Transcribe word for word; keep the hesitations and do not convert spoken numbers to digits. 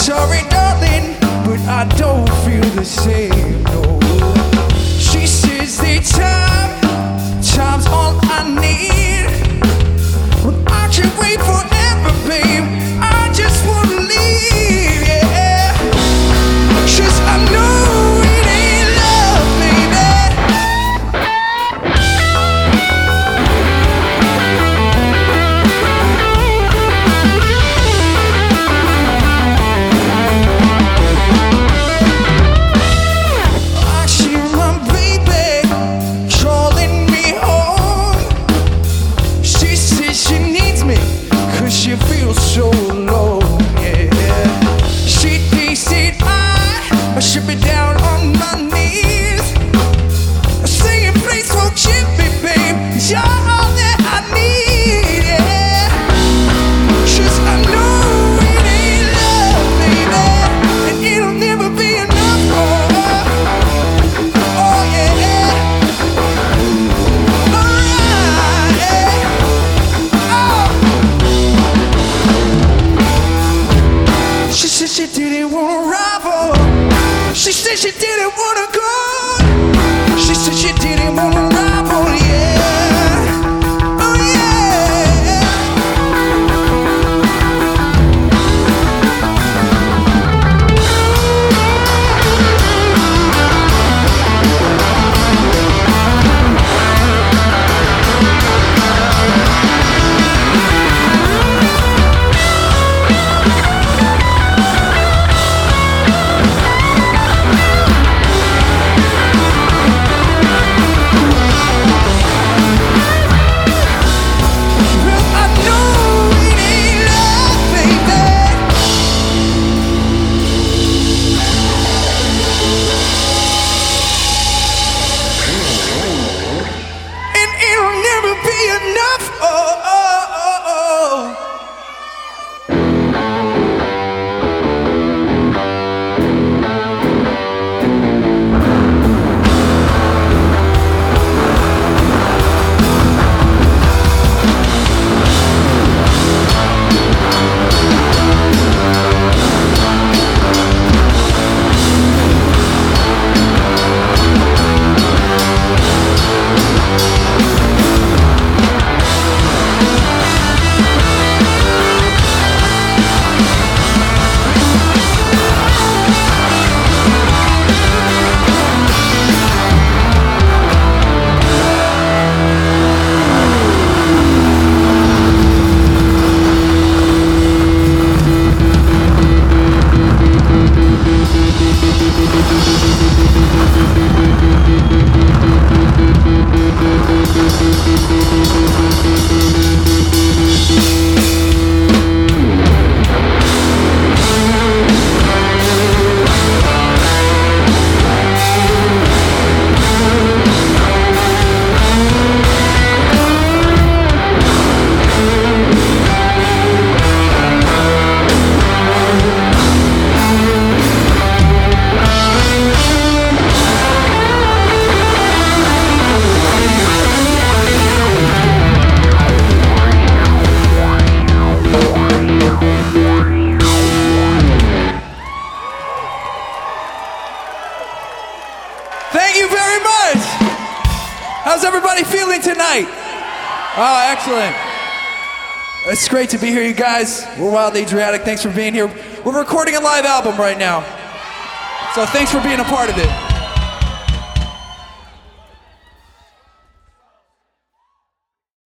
sorry, darling, but I don't feel the same, no. She says that time, time's all I need. But I can't wait forever, babe. I just wanna leave, yeah. 'Cause I know it ain't love, baby. I hear my baby calling me home. She says she needs me 'cause she feels so alone, yeah. She thinks that I, I should be down on my knees, singing please forgive me, babe. You're all that I need, yeah. 'Cause I know it ain't love, baby, and it'll never be enough, oh, oh yeah. Alright, yeah. Oh. She said she didn't wanna rival. She said she didn't wanna go. She said she didn't wanna rival, yeah. Oh yeah. Well, I know it ain't love, baby, and it'll never be enough, oh, oh, oh, oh. Thank you very much. How's everybody feeling tonight? Oh, excellent. It's great to be here, you guys. We're Wild Adriatic. Thanks for being here. We're recording a live album right now, so thanks for being a part of it.